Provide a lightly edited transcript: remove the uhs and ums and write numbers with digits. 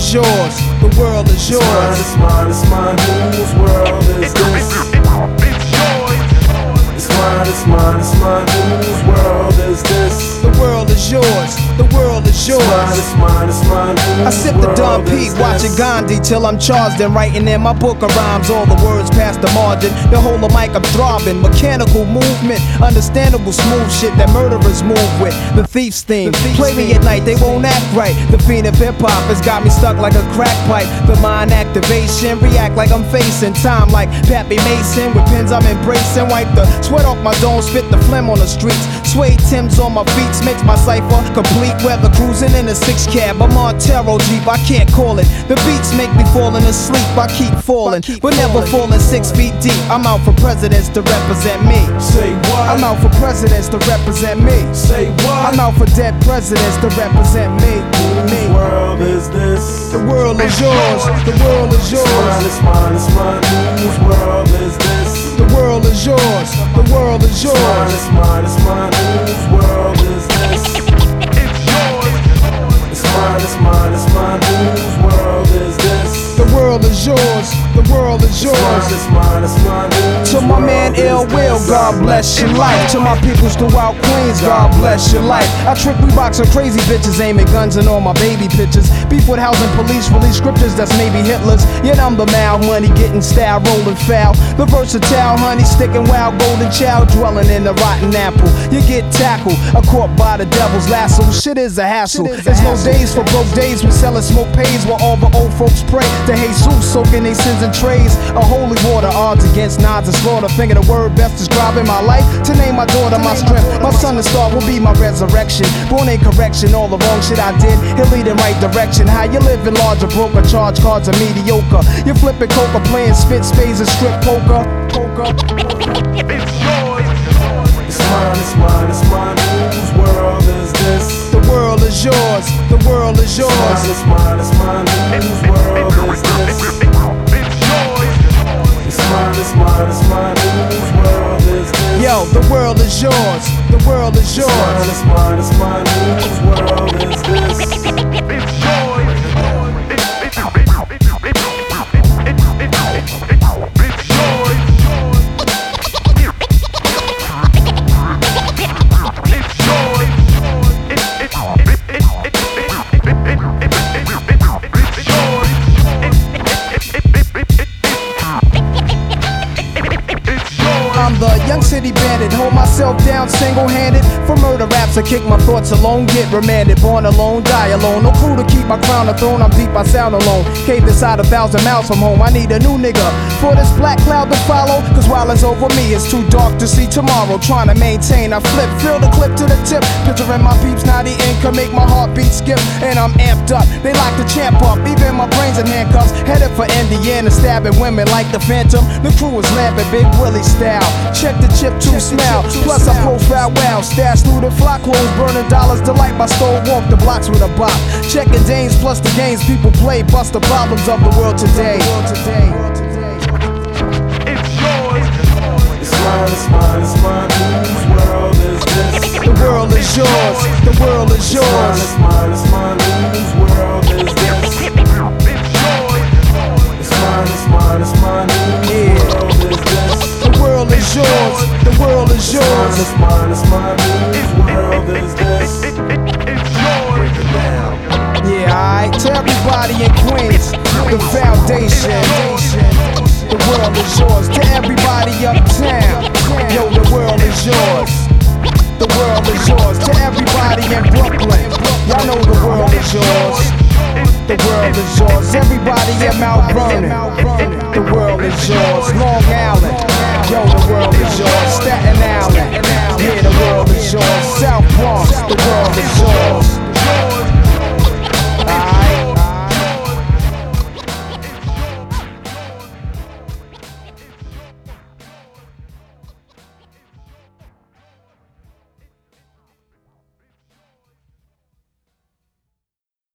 is yours, the world is yours. It's mine, it's mine, whose world is this? It's mine, it's mine, it's mine, whose world is this? The world is yours, the world is yours. It's mine, it's mine, whose I sip the Don P, watching Gandhi till I'm charged and writing in my book of rhymes all the words past the margin. The whole of mic I'm throbbing, mechanical movement, understandable smooth shit that murderers move with. The thief's theme, play me at night, they won't act right. The fiend of hip hop has got me stuck like a crack pipe. The mind activation, react like I'm facing time like Pappy Mason. With pins I'm embracing, wipe the sweat off my dome, spit the phlegm on the streets. Suede Timbs on my feet makes my cipher complete. Weather cruising in a 6 cab, I'm on Montero Jeep, I can't call it. The beats make me falling asleep, I keep falling, but never falling 6 feet deep. I'm out for presidents to represent me. Say what? I'm out for presidents to represent me. Say what? I'm out for dead presidents to represent me. Whose world is this? The world is yours, the world is yours. It's mine, it's mine, whose world is this? The world is yours, the world is yours. It's mine, it's mine, whose world is this? It's mine, it's mine, it's mine, whose world is this? The world is yours, the world is yours. It's mine, it's mine, to my man Ill Will, God bless your life. To my peoples throughout Queens, God bless your life. I trick Reeboks on crazy bitches, aiming guns and all my baby pictures. Beef with housing police, release scriptures that's maybe Hitler's. Yet I'm the mal money, getting style, rolling foul. The versatile honey, sticking wild, golden child, dwelling in the rotten apple. You get tackled, caught by the devil's lasso. Shit is a hassle. There's no days for broke days. We selling smoke pays while all the old folks pray to Jesus, soaking their sins in trays. A holy water, odds against nods and slaughter. Finger the word best describing my life. To name my daughter my strength. My son and star will be my resurrection. Born in correction, all the wrong shit I did, he'll lead in right direction. How you living large or broke or charge cards are mediocre. You flipping coca, playing spit spades and strip poker. It's yours. It's mine, it's mine, it's mine. Whose world is this? The world is yours, the world is yours. It's mine, it's mine, whose world is this? It's mine, it's mine, it's mine, whose world is this? Yo, the world is yours, the world is yours. It's mine, it's mine, whose world is this? It's yours. I'm the young city bandit, hold myself down single-handed. For murder raps, I kick my thoughts alone, get remanded. Born alone, die alone, no crew to keep my crown a throne. I'm deep, I sound alone, cave inside 1,000 miles from home. I need a new nigga for this black cloud to follow. Cause while it's over me, it's too dark to see tomorrow. Trying to maintain, I flip, fill the clip to the tip. Picturing my peeps, naughty income, make my heartbeat skip. And I'm amped up, they lock the champ up. Even my brains in handcuffs, headed for Indiana, stabbing women like the Phantom. The crew is laughing, Big Willie style. Check the chip to smell. Plus I profile well. Stash through the flock, clothes burning dollars. Delight my stole, walk the blocks with a bop. Checking dames plus the games people play. Bust the problems of the world today. It's yours. It's mine, it's mine, it's mine. Whose world is this? The world is yours. The world is yours. It's mine, it's mine, whose world is this? It's yours. It's mine, it's mine, it's mine. Whose world is this? The world is yours, the world is yours. It's mine, it's mine, whose world is this? It's yours. Yeah, alright, to everybody in Queens, the foundation. The world is yours, to everybody uptown. Yo, the world is yours. The world is yours, to everybody in Brooklyn. Y'all know the world is yours. The world is yours, everybody in Mount Vernon.